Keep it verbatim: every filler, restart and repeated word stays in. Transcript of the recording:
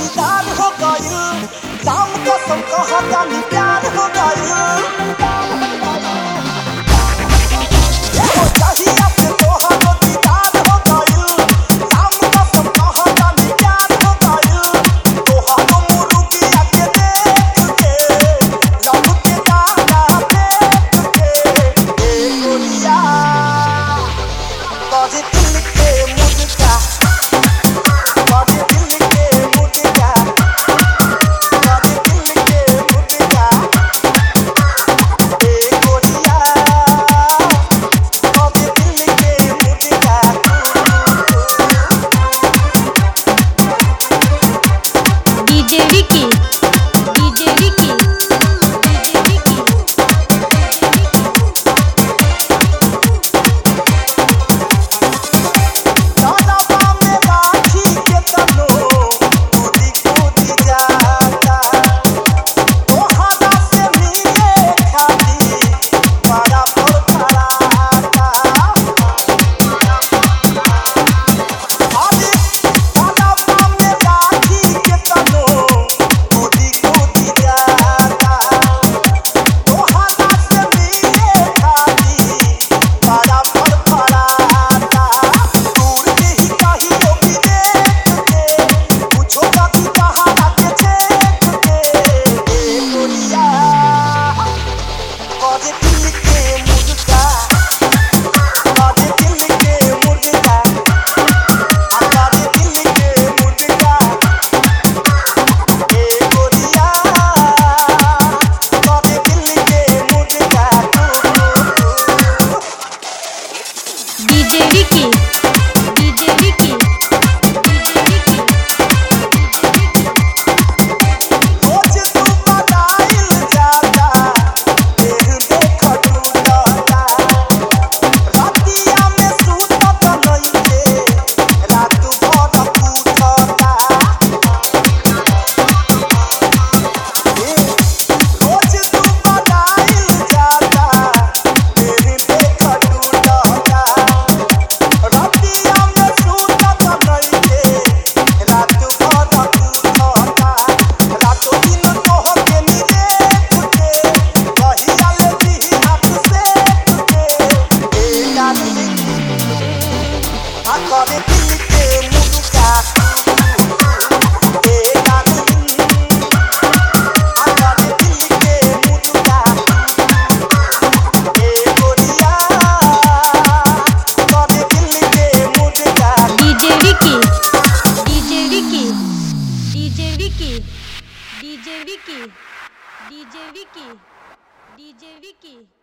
दीदार हो गइल, राम कसम कहतानी प्यार हो गइल। जहिया से तोहरो दीदार हो गइल, राम कसम कहतानी प्यार हो गइल। तोहरो मुर्गिया के देख के, लब के दाना देख के, ए गोरिया तोरे दिल के मुर्गा, तोरे दिल के मुर्गा, तोरे दिल के मुर्गा, ए गोरिया तोरे दिल के मुर्गा। DJ Vicky DJ Vicky DJ Vicky दादा में राखी के तनो कूदी कूदी जाता, तोहरा से मिले खाली बड़ा पर खड़ाता। अरे दादा में राखी के तनो कूदी कूदी जाता, तोहरा से मिले खाली बड़ा पर खड़ाता। दूर के ही कहियो भी देख के, पूछो कभी कहाँ के छेक के, ए गोरिया तोरे दिल के मुर्गा, तोरे दिल के मुर्गा, आ तोरे दिल के मुर्गा, ए गोरिया तोरे दिल के मुर्गा। DJ Vicky DJ Vicky DJ Vicky रोज तू बदाइल जाता, देह देख टूटता, रातिया में सूतत नइखे, रात भर पूछता। रोज तू बदाइल जाता, देह देख टूटता, रातिया में सूतत नइखे, रात भर पूछता। रातों दिन तोहके नी देख के, कहिया ले दिही हाथ सेक के, ए डार्लिंग आ तोरे दिल के मुर्गा, ए डार्लिंग आ तोरे दिल के मुर्गा, ए गोरिया तोरे दिल के मुर्गा। DJ Vicky DJ Vicky DJ Vicky DJ Vicky DJ Vicky DJ Vicky